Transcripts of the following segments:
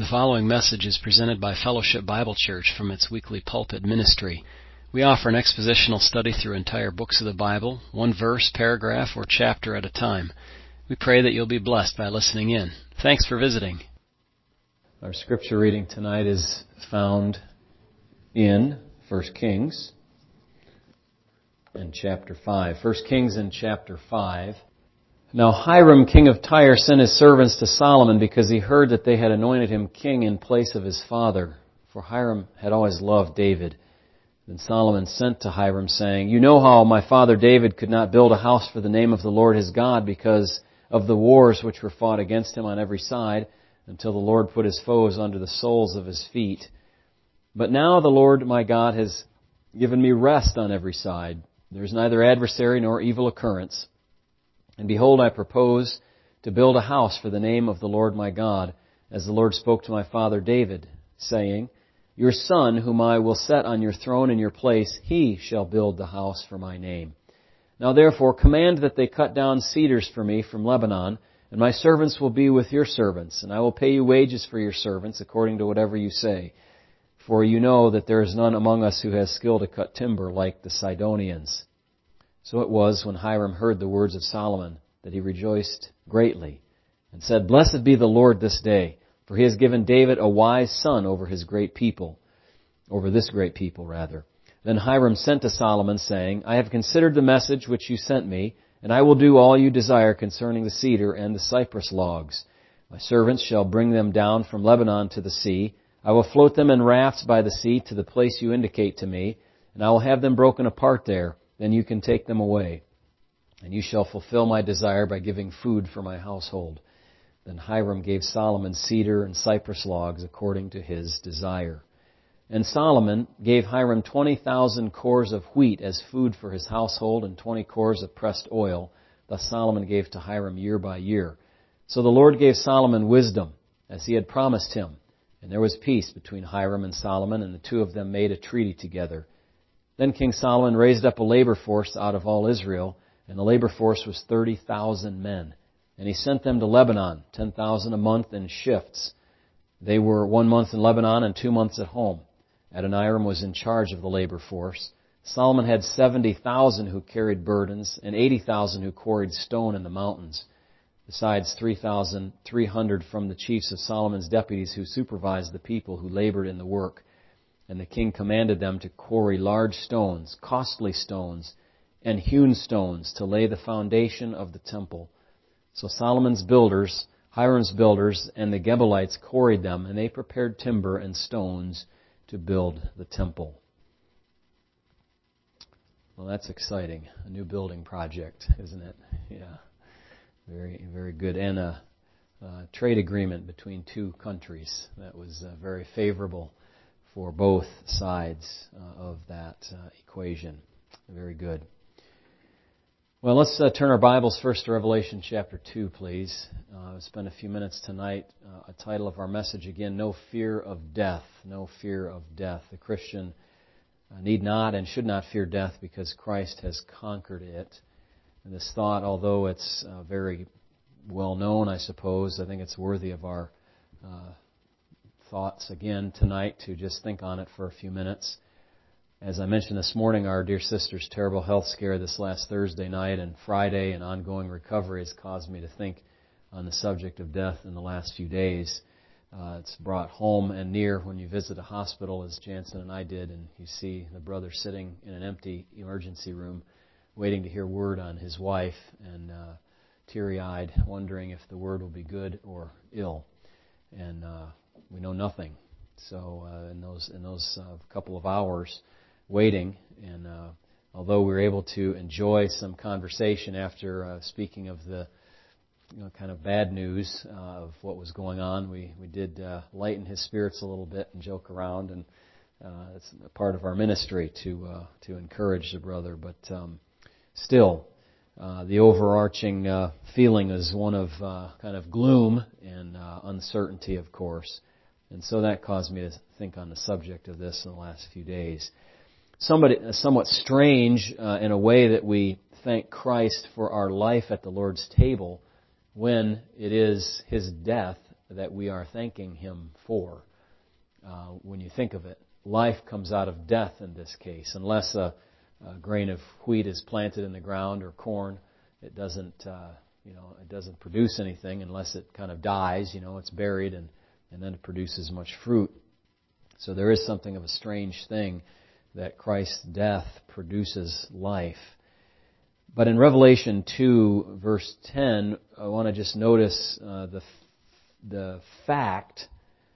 The following message is presented by Fellowship Bible Church from its weekly pulpit ministry. We offer an expositional study through entire books of the Bible, one verse, paragraph, or chapter at a time. We pray that you'll be blessed by listening in. Thanks for visiting. Our scripture reading tonight is found in 1 Kings and chapter 5. 1 Kings and chapter 5. Now Hiram, king of Tyre, sent his servants to Solomon because he heard that they had anointed him king in place of his father. For Hiram had always loved David. Then Solomon sent to Hiram, saying, "You know how my father David could not build a house for the name of the Lord his God because of the wars which were fought against him on every side, until the Lord put his foes under the soles of his feet. But now the Lord my God has given me rest on every side. There is neither adversary nor evil occurrence. And behold, I propose to build a house for the name of the Lord my God, as the Lord spoke to my father David, saying, Your son, whom I will set on your throne in your place, he shall build the house for my name. Now therefore command that they cut down cedars for me from Lebanon, and my servants will be with your servants, and I will pay you wages for your servants according to whatever you say. For you know that there is none among us who has skill to cut timber like the Sidonians." So it was, when Hiram heard the words of Solomon, that he rejoiced greatly, and said, "Blessed be the Lord this day, for he has given David a wise son over this great people. Then Hiram sent to Solomon, saying, "I have considered the message which you sent me, and I will do all you desire concerning the cedar and the cypress logs. My servants shall bring them down from Lebanon to the sea. I will float them in rafts by the sea to the place you indicate to me, and I will have them broken apart there. Then you can take them away. And you shall fulfill my desire by giving food for my household." Then Hiram gave Solomon cedar and cypress logs according to his desire. And Solomon gave Hiram 20,000 cores of wheat as food for his household and 20 cores of pressed oil. Thus Solomon gave to Hiram year by year. So the Lord gave Solomon wisdom, as he had promised him. And there was peace between Hiram and Solomon, and the two of them made a treaty together. Then King Solomon raised up a labor force out of all Israel, and the labor force was 30,000 men. And he sent them to Lebanon, 10,000 a month in shifts. They were 1 month in Lebanon and 2 months at home. Adoniram was in charge of the labor force. Solomon had 70,000 who carried burdens, and 80,000 who quarried stone in the mountains, besides 3,300 from the chiefs of Solomon's deputies who supervised the people who labored in the work. And the king commanded them to quarry large stones, costly stones, and hewn stones to lay the foundation of the temple. So Solomon's builders, Hiram's builders, and the Gebalites quarried them, and they prepared timber and stones to build the temple. Well, that's exciting. A new building project, isn't it? Yeah. Very, very good. And a trade agreement between two countries that was very favorable for both sides of that equation. Very good. Well, let's turn our Bibles first to Revelation chapter 2, please. I'll spend a few minutes tonight. A title of our message again, No Fear of Death. No Fear of Death. The Christian need not and should not fear death because Christ has conquered it. And this thought, although it's very well known, I suppose, I think it's worthy of our thoughts again tonight to just think on it for a few minutes. As I mentioned this morning, our dear sister's terrible health scare this last Thursday night and Friday and ongoing recovery has caused me to think on the subject of death in the last few days. It's brought home and near when you visit a hospital, as Jansen and I did, and you see the brother sitting in an empty emergency room waiting to hear word on his wife and teary-eyed, wondering if the word will be good or ill. And we know nothing. So in those couple of hours waiting, and although we were able to enjoy some conversation after speaking of the kind of bad news of what was going on, we did lighten his spirits a little bit and joke around, and it's a part of our ministry to encourage the brother. But still, the overarching feeling is one of kind of gloom and uncertainty, of course. And so that caused me to think on the subject of this in the last few days. Somewhat strange in a way that we thank Christ for our life at the Lord's table when it is His death that we are thanking Him for. When you think of it, life comes out of death in this case. Unless a grain of wheat is planted in the ground or corn, it doesn't produce anything unless it kind of dies. It's buried and then it produces much fruit. So there is something of a strange thing that Christ's death produces life. But in Revelation 2, verse 10, I want to just notice the fact,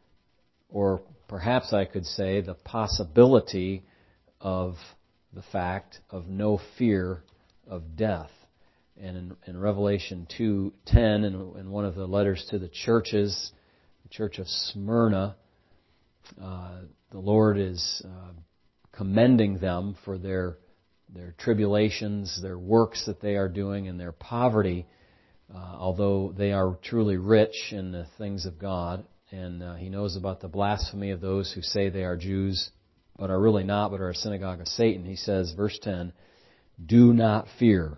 or perhaps I could say the possibility of the fact of no fear of death. And in Revelation 2:10, in one of the letters to the churches, the church of Smyrna, the Lord is commending them for their tribulations, their works that they are doing, and their poverty, although they are truly rich in the things of God. And He knows about the blasphemy of those who say they are Jews, but are really not, but are a synagogue of Satan. He says, verse 10, "Do not fear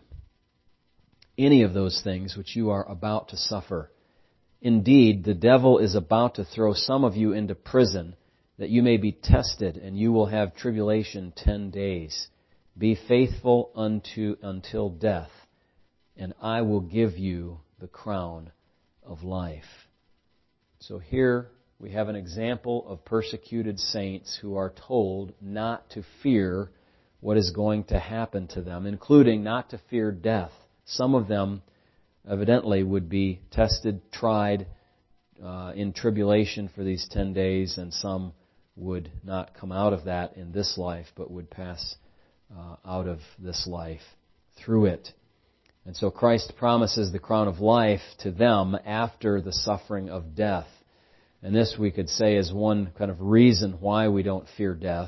any of those things which you are about to suffer. Indeed, the devil is about to throw some of you into prison, that you may be tested, and you will have tribulation 10 days. Be faithful until death, and I will give you the crown of life." So here we have an example of persecuted saints who are told not to fear what is going to happen to them, including not to fear death. Some of them evidently would be tested, tried in tribulation for these 10 days, and some would not come out of that in this life, but would pass out of this life through it. And so Christ promises the crown of life to them after the suffering of death. And this, we could say, is one kind of reason why we don't fear death.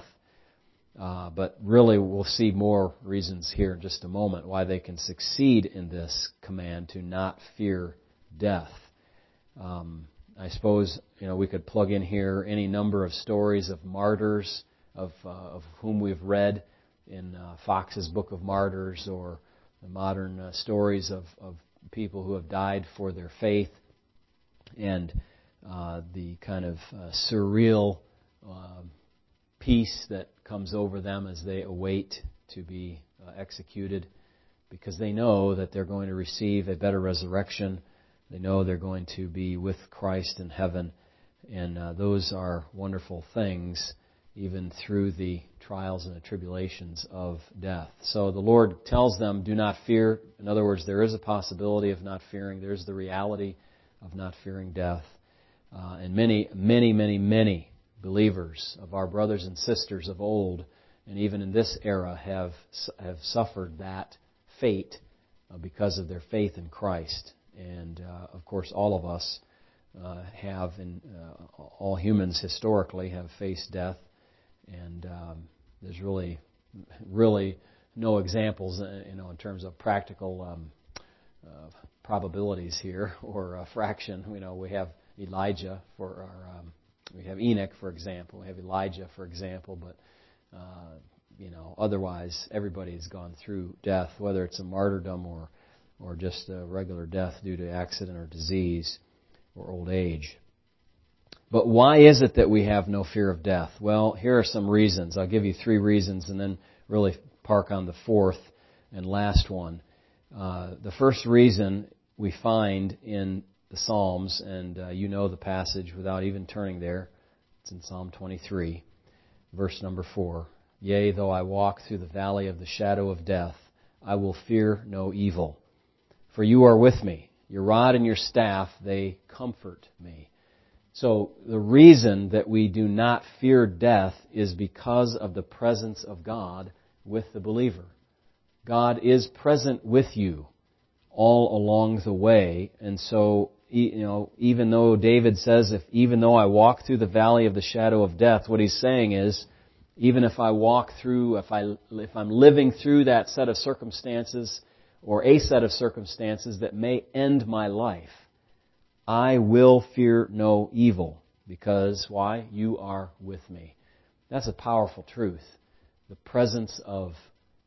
But really, we'll see more reasons here in just a moment why they can succeed in this command to not fear death. I suppose we could plug in here any number of stories of martyrs of whom we've read in Fox's Book of Martyrs, or the modern stories of people who have died for their faith, and the kind of surreal peace that comes over them as they await to be executed, because they know that they're going to receive a better resurrection. They know they're going to be with Christ in heaven, and those are wonderful things, even through the trials and the tribulations of death. So the Lord tells them, do not fear. In other words, there is a possibility of not fearing. There's the reality of not fearing death. And many, many, many, many believers of our brothers and sisters of old, and even in this era, have suffered that fate because of their faith in Christ. And of course, all of us all humans historically have faced death, and there's really no examples, in terms of practical probabilities here, or a fraction. We have Elijah we have Enoch, for example. We have Elijah, for example, but otherwise everybody's gone through death, whether it's a martyrdom or just a regular death due to accident or disease or old age. But why is it that we have no fear of death? Well, here are some reasons. I'll give you 3 reasons and then really park on the 4th and last one. The first reason we find in the Psalms, and you know the passage without even turning there. It's in Psalm 23, verse number 4. "Yea, though I walk through the valley of the shadow of death, I will fear no evil. For you are with me. Your rod and your staff, they comfort me." So the reason that we do not fear death is because of the presence of God with the believer. God is present with you all along the way. And so, even though David says, even though I walk through the valley of the shadow of death, what he's saying is, even if I walk through, if I'm living through that set of circumstances, or a set of circumstances that may end my life, I will fear no evil. Because, why? You are with me. That's a powerful truth. The presence of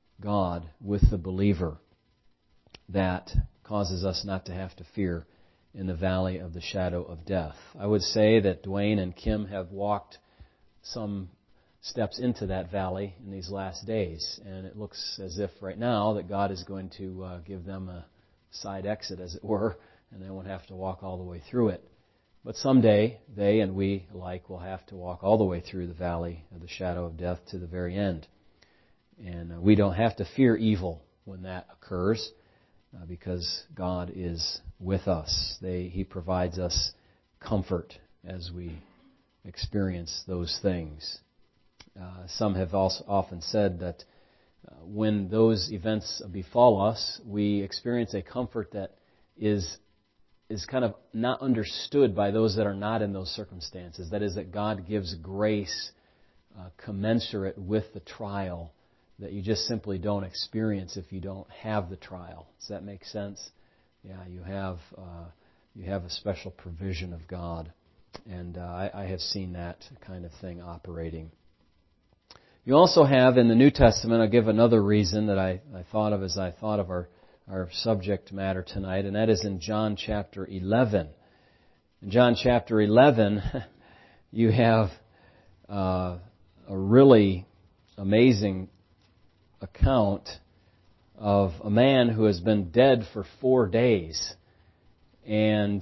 God with the believer that causes us not to have to fear in the valley of the shadow of death. I would say that Dwayne and Kim have walked some steps into that valley in these last days, and it looks as if right now that God is going to give them a side exit, as it were, and they won't have to walk all the way through it. But someday, they and we alike will have to walk all the way through the valley of the shadow of death to the very end. And we don't have to fear evil when that occurs, because God is with us. He provides us comfort as we experience those things. Some have also often said that when those events befall us, we experience a comfort that is kind of not understood by those that are not in those circumstances. That is, that God gives grace commensurate with the trial that you just simply don't experience if you don't have the trial. Does that make sense? Yeah, you have a special provision of God, and I have seen that kind of thing operating. You also have in the New Testament, I'll give another reason that I thought of as I thought of our subject matter tonight, and that is in John chapter 11. In John chapter 11, you have a really amazing account of a man who has been dead for 4 days. And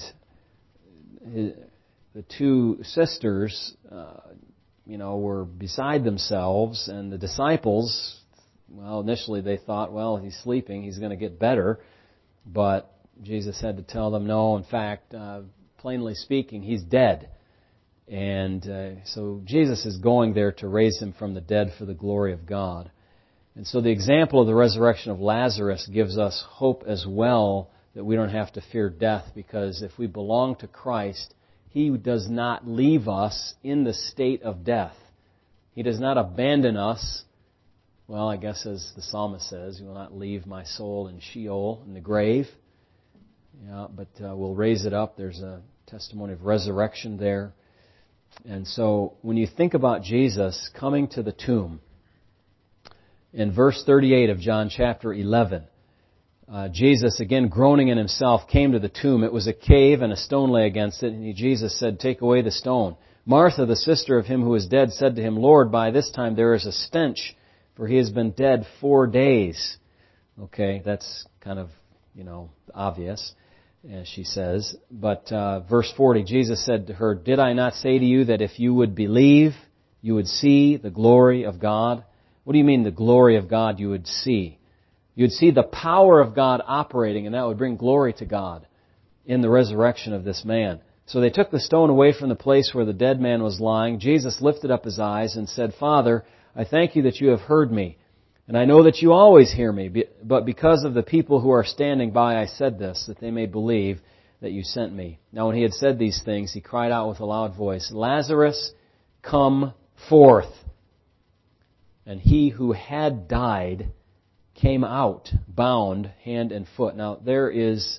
the two sisters, were beside themselves, and the disciples, well, initially they thought, well, he's sleeping, he's going to get better. But Jesus had to tell them, no, in fact, plainly speaking, he's dead. And so Jesus is going there to raise him from the dead for the glory of God. And so the example of the resurrection of Lazarus gives us hope as well, that we don't have to fear death, because if we belong to Christ, He does not leave us in the state of death. He does not abandon us. Well, I guess as the psalmist says, He will not leave my soul in Sheol, in the grave. Yeah, but we'll raise it up. There's a testimony of resurrection there. And so when you think about Jesus coming to the tomb, in verse 38 of John chapter 11, Jesus, again groaning in Himself, came to the tomb. It was a cave, and a stone lay against it. And Jesus said, "Take away the stone." Martha, the sister of him who was dead, said to Him, "Lord, by this time there is a stench, for he has been dead 4 days." Okay, that's kind of, obvious, as she says. But verse 40, Jesus said to her, "Did I not say to you that if you would believe, you would see the glory of God?" What do you mean the glory of God you would see? You'd see the power of God operating, and that would bring glory to God in the resurrection of this man. So they took the stone away from the place where the dead man was lying. Jesus lifted up His eyes and said, "Father, I thank You that You have heard me, and I know that You always hear me, but because of the people who are standing by I said this, that they may believe that You sent me." Now when He had said these things, He cried out with a loud voice, "Lazarus, come forth." And he who had died came out, bound hand and foot. Now, there is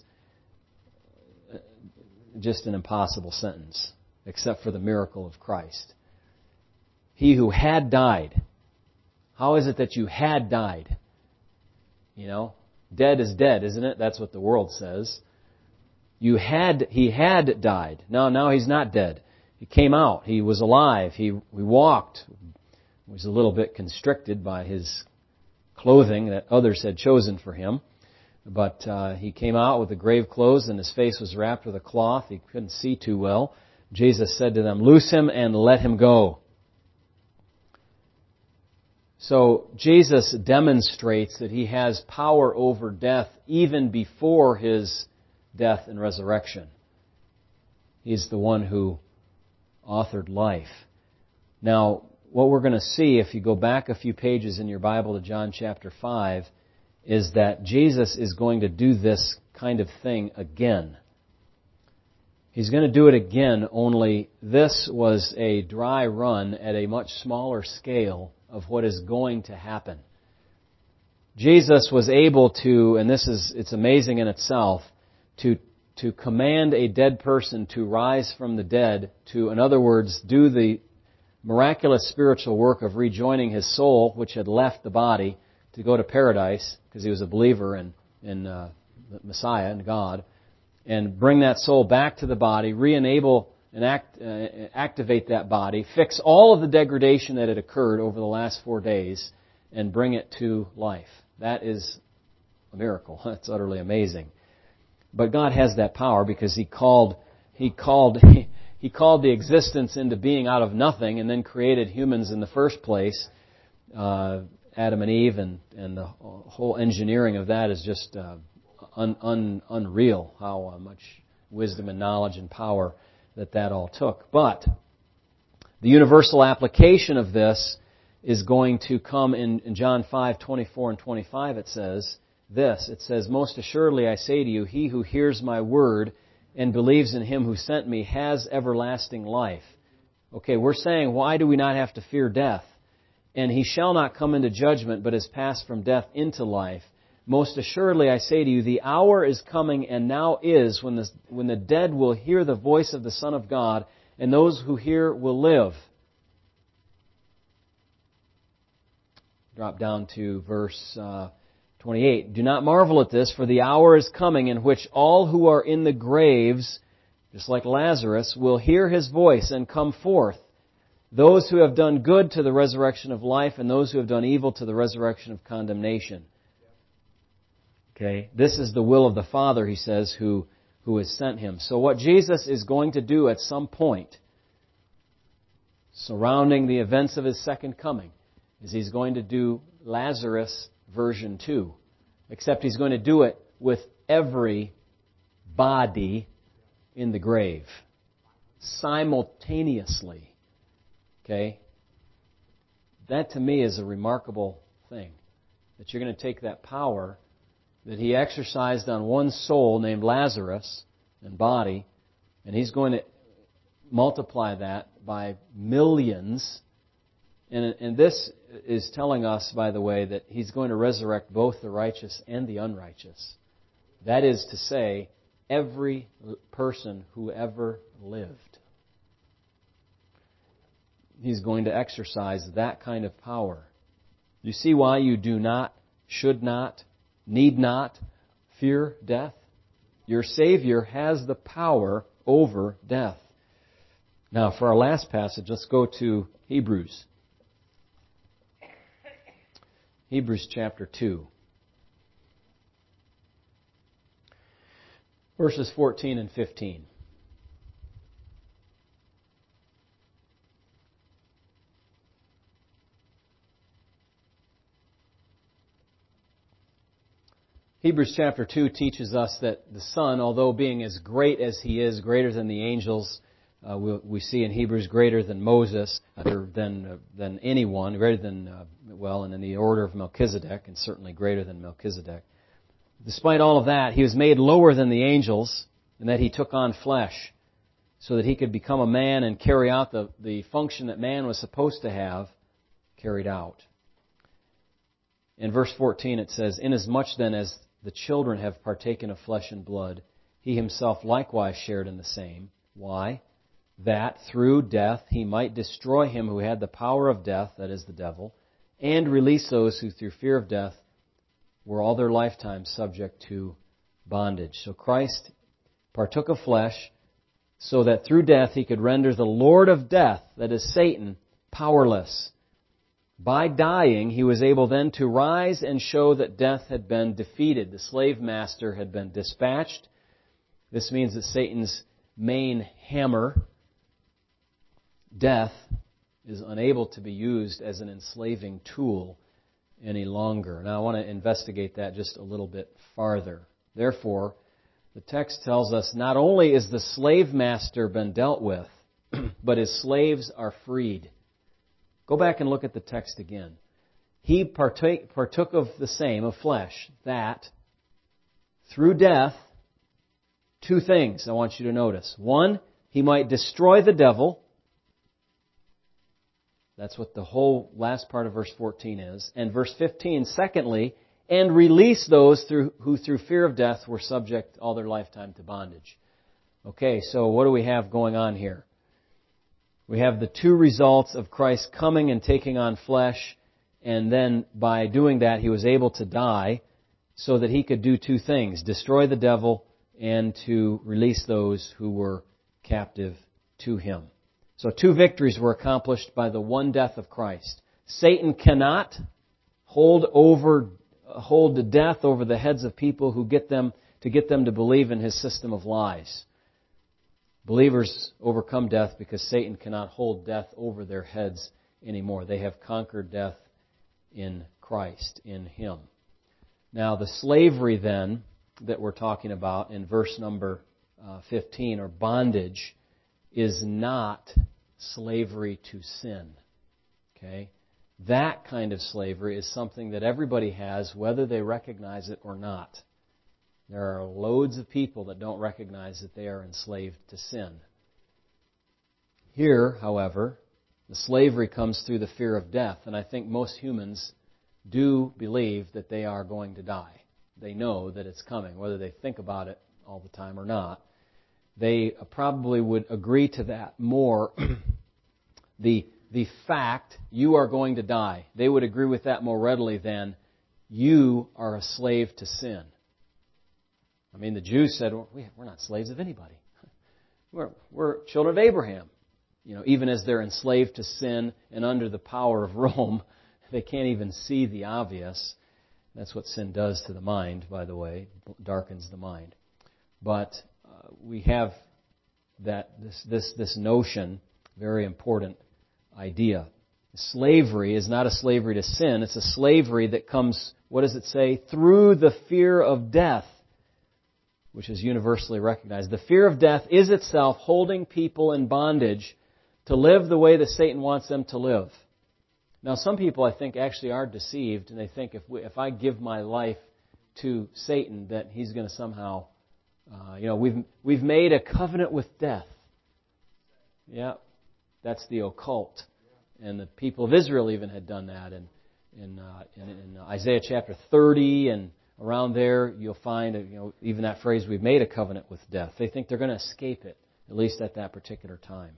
just an impossible sentence, except for the miracle of Christ. He who had died. How is it that you had died? Dead is dead, isn't it? That's what the world says. He had died. Now he's not dead. He came out. He was alive. He walked. He was a little bit constricted by his clothing that others had chosen for him. But he came out with the grave clothes, and his face was wrapped with a cloth. He couldn't see too well. Jesus said to them, "Loose him and let him go." So Jesus demonstrates that He has power over death even before His death and resurrection. He's the one who authored life. Now, what we're going to see, if you go back a few pages in your Bible to John chapter 5, is that Jesus is going to do this kind of thing again. He's going to do it again, only this was a dry run at a much smaller scale of what is going to happen. Jesus was able to, and it's amazing in itself, to command a dead person to rise from the dead, to, in other words, do the miraculous spiritual work of rejoining his soul, which had left the body, to go to paradise, because he was a believer in the Messiah and God, and bring that soul back to the body, re-enable and activate that body, fix all of the degradation that had occurred over the last 4 days, and bring it to life. That is a miracle. That's utterly amazing. But God has that power because He called the existence into being out of nothing, and then created humans in the first place. Adam and Eve, and the whole engineering of that is just unreal. How much wisdom and knowledge and power that all took. But the universal application of this is going to come in John 5:24 and 25. It says this. It says, "Most assuredly I say to you, he who hears my word and believes in Him who sent me has everlasting life." Okay, we're saying, why do we not have to fear death? "And he shall not come into judgment, but is passed from death into life. Most assuredly I say to you, the hour is coming and now is when the dead will hear the voice of the Son of God, and those who hear will live." Drop down to verse 28. "Do not marvel at this, for the hour is coming in which all who are in the graves, just like Lazarus, will hear His voice and come forth. Those who have done good to the resurrection of life, and those who have done evil to the resurrection of condemnation." Okay, this is the will of the Father, He says, who has sent Him. So what Jesus is going to do at some point, surrounding the events of His second coming, is He's going to do Lazarus version 2. Except He's going to do it with every body in the grave. Simultaneously. Okay? That to me is a remarkable thing. That you're going to take that power that He exercised on one soul named Lazarus and body, and He's going to multiply that by millions. And this is telling us, by the way, that He's going to resurrect both the righteous and the unrighteous. That is to say, every person who ever lived. He's going to exercise that kind of power. You see why you do not, should not, need not fear death? Your Savior has the power over death. Now, for our last passage, let's go to Hebrews. Hebrews chapter 2. Verses 14 and 15. Hebrews chapter 2 teaches us that the Son, although being as great as He is, greater than the angels, we see in Hebrews greater than Moses, than anyone, greater than, and in the order of Melchizedek, and certainly greater than Melchizedek. Despite all of that, He was made lower than the angels, in that He took on flesh, so that He could become a man and carry out the function that man was supposed to have carried out. In verse 14 it says, "Inasmuch then as the children have partaken of flesh and blood, He Himself likewise shared in the same." Why? "That through death He might destroy him who had the power of death," that is the devil, "and release those who through fear of death were all their lifetime subject to bondage." So Christ partook of flesh so that through death He could render the Lord of death, that is Satan, powerless. By dying, He was able then to rise and show that death had been defeated. The slave master had been dispatched. This means that Satan's main hammer, death, is unable to be used as an enslaving tool any longer. Now I want to investigate that just a little bit farther. Therefore, the text tells us not only is the slave master been dealt with, but his slaves are freed. Go back and look at the text again. He partook of the same, of flesh, that through death, two things I want you to notice. One, He might destroy the devil. That's what the whole last part of verse 14 is. And verse 15, secondly, and release those who through fear of death were subject all their lifetime to bondage. Okay, so what do we have going on here? We have the two results of Christ coming and taking on flesh, and then by doing that He was able to die so that He could do two things: destroy the devil and to release those who were captive to Him. So 2 victories were accomplished by the one death of Christ. Satan cannot hold the death over the heads of people who get them to believe in his system of lies. Believers overcome death because Satan cannot hold death over their heads anymore. They have conquered death in Christ, in Him. Now, the slavery then that we're talking about in verse number 15, or bondage, is not slavery to sin. Okay? That kind of slavery is something that everybody has, whether they recognize it or not. There are loads of people that don't recognize that they are enslaved to sin. Here, however, the slavery comes through the fear of death, and I think most humans do believe that they are going to die. They know that it's coming, whether they think about it all the time or not. They probably would agree to that more. The fact you are going to die, they would agree with that more readily than you are a slave to sin. I mean, the Jews said, well, we're not slaves of anybody. We're children of Abraham. Even as they're enslaved to sin and under the power of Rome, they can't even see the obvious. That's what sin does to the mind, by the way. It darkens the mind. But we have this notion, very important idea. Slavery is not a slavery to sin. It's a slavery that comes, what does it say? Through the fear of death, which is universally recognized. The fear of death is itself holding people in bondage to live the way that Satan wants them to live. Now, some people, I think, actually are deceived, and they think if I give my life to Satan, that he's going to somehow, we've made a covenant with death. Yeah, that's the occult. And the people of Israel even had done that. And in Isaiah chapter 30 and around there, you'll find even that phrase, we've made a covenant with death. They think they're going to escape it, at least at that particular time.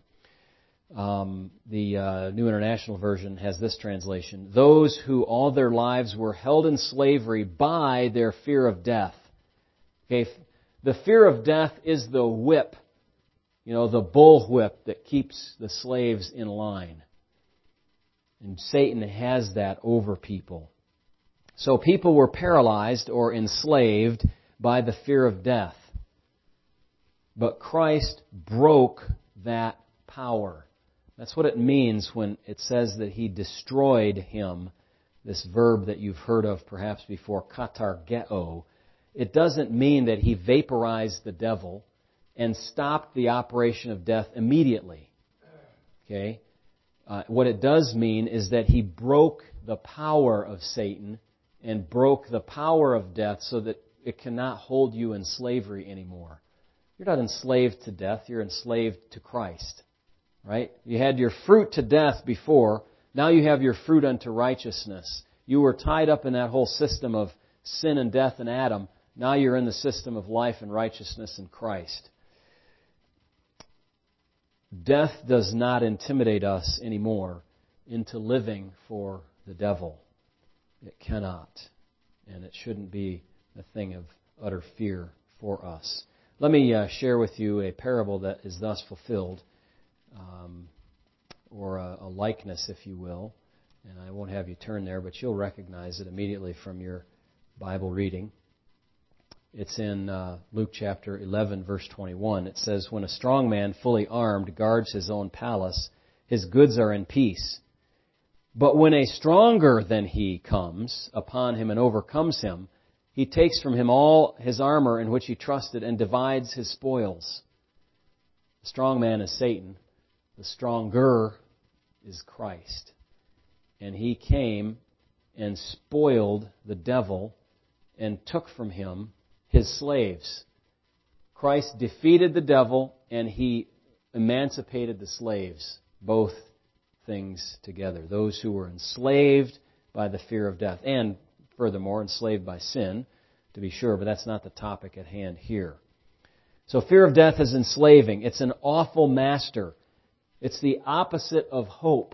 The New International Version has this translation: those who all their lives were held in slavery by their fear of death. Okay, the fear of death is the whip, the bullwhip that keeps the slaves in line. And Satan has that over people. So people were paralyzed or enslaved by the fear of death. But Christ broke that power. That's what it means when it says that He destroyed him, this verb that you've heard of perhaps before, katargeo. It doesn't mean that He vaporized the devil and stopped the operation of death immediately. Okay? What it does mean is that He broke the power of Satan and broke the power of death so that it cannot hold you in slavery anymore. You're not enslaved to death, you're enslaved to Christ. Right? You had your fruit to death before, now you have your fruit unto righteousness. You were tied up in that whole system of sin and death in Adam. Now you're in the system of life and righteousness in Christ. Death does not intimidate us anymore into living for the devil. It cannot. And it shouldn't be a thing of utter fear for us. Let me share with you a parable that is thus fulfilled, or a likeness, if you will. And I won't have you turn there, but you'll recognize it immediately from your Bible reading. It's in Luke chapter 11, verse 21. It says, when a strong man, fully armed, guards his own palace, his goods are in peace. But when a stronger than he comes upon him and overcomes him, he takes from him all his armor in which he trusted and divides his spoils. The strong man is Satan. The stronger is Christ. And He came and spoiled the devil and took from him his slaves. Christ defeated the devil and He emancipated the slaves, both things together. Those who were enslaved by the fear of death and, furthermore, enslaved by sin, to be sure, but that's not the topic at hand here. So fear of death is enslaving. It's an awful master. It's the opposite of hope.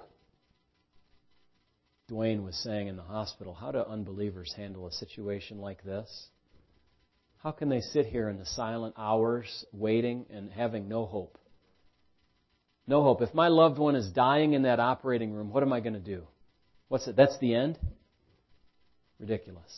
Dwayne was saying in the hospital, how do unbelievers handle a situation like this? How can they sit here in the silent hours waiting and having no hope? No hope. If my loved one is dying in that operating room, what am I going to do? What's it? That's the end? Ridiculous.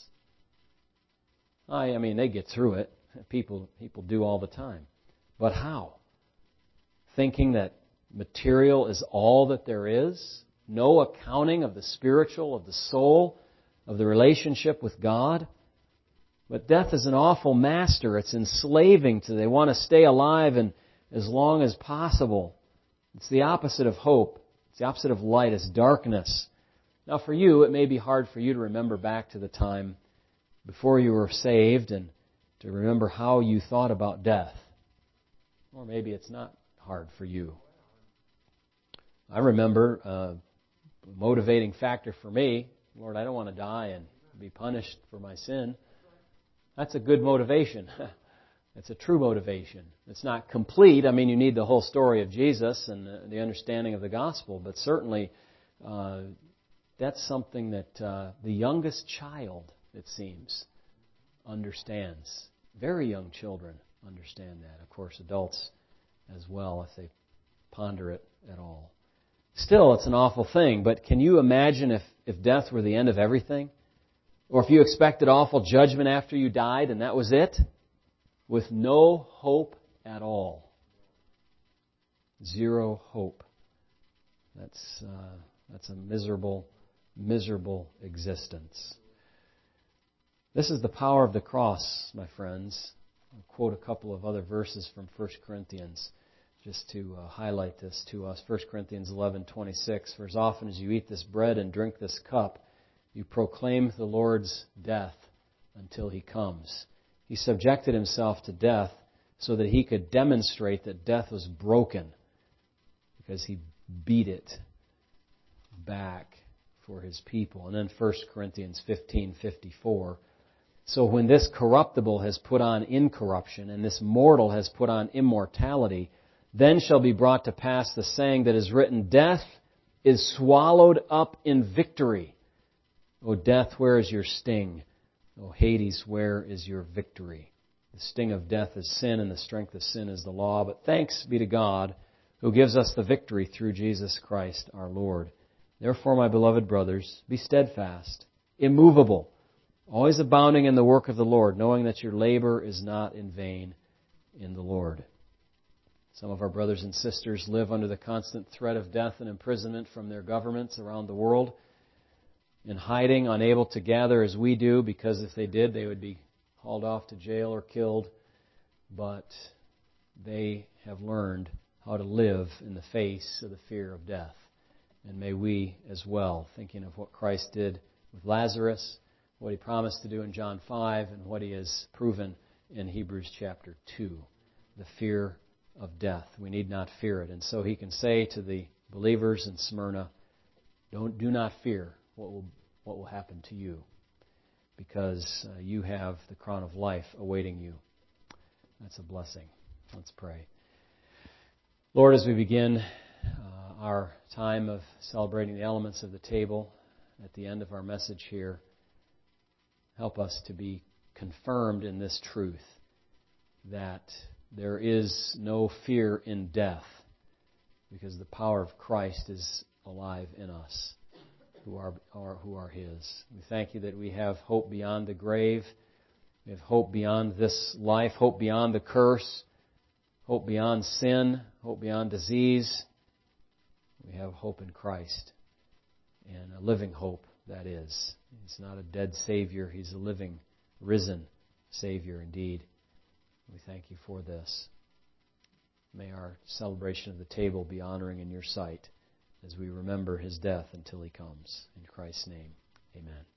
I mean, they get through it. People do all the time. But how? Thinking that material is all that there is? No accounting of the spiritual, of the soul, of the relationship with God? But death is an awful master. It's enslaving to. They want to stay alive and as long as possible. It's the opposite of hope. It's the opposite of light. It's darkness. Now for you, it may be hard for you to remember back to the time before you were saved and to remember how you thought about death. Or maybe it's not hard for you. I remember a motivating factor for me, Lord, I don't want to die and be punished for my sin. That's a good motivation. It's a true motivation. It's not complete. I mean, you need the whole story of Jesus and the understanding of the gospel, but certainly that's something that the youngest child, it seems, understands. Very young children understand that. Of course, adults as well, if they ponder it at all. Still, it's an awful thing, but can you imagine if death were the end of everything? Or if you expected awful judgment after you died and that was it? With no hope at all. Zero hope. That's a miserable, miserable existence. This is the power of the cross, my friends. I'll quote a couple of other verses from 1 Corinthians just to highlight this to us. 1 Corinthians 11:26. For as often as you eat this bread and drink this cup, you proclaim the Lord's death until He comes. He subjected Himself to death so that He could demonstrate that death was broken because He beat it back for His people. And then 1 Corinthians 15:54. So when this corruptible has put on incorruption and this mortal has put on immortality, then shall be brought to pass the saying that is written, Death is swallowed up in victory. O death, where is your sting? O Hades, where is your victory? The sting of death is sin, and the strength of sin is the law. But thanks be to God, who gives us the victory through Jesus Christ our Lord. Therefore, my beloved brothers, be steadfast, immovable, always abounding in the work of the Lord, knowing that your labor is not in vain in the Lord. Some of our brothers and sisters live under the constant threat of death and imprisonment from their governments around the world, in hiding, unable to gather as we do, because if they did, they would be hauled off to jail or killed. But they have learned how to live in the face of the fear of death. And may we as well, thinking of what Christ did with Lazarus, what He promised to do in John 5, and what He has proven in Hebrews chapter 2, the fear of death. We need not fear it. And so He can say to the believers in Smyrna, do not fear what will happen to you, because you have the crown of life awaiting you. That's a blessing. Let's pray. Lord, as we begin our time of celebrating the elements of the table at the end of our message here, help us to be confirmed in this truth that there is no fear in death, because the power of Christ is alive in us who are His. We thank You that we have hope beyond the grave. We have hope beyond this life, hope beyond the curse, hope beyond sin, hope beyond disease. We have hope in Christ, and a living hope, that is. He's not a dead Savior. He's a living, risen Savior indeed. We thank You for this. May our celebration of the table be honoring in Your sight as we remember His death until He comes. In Christ's name, amen.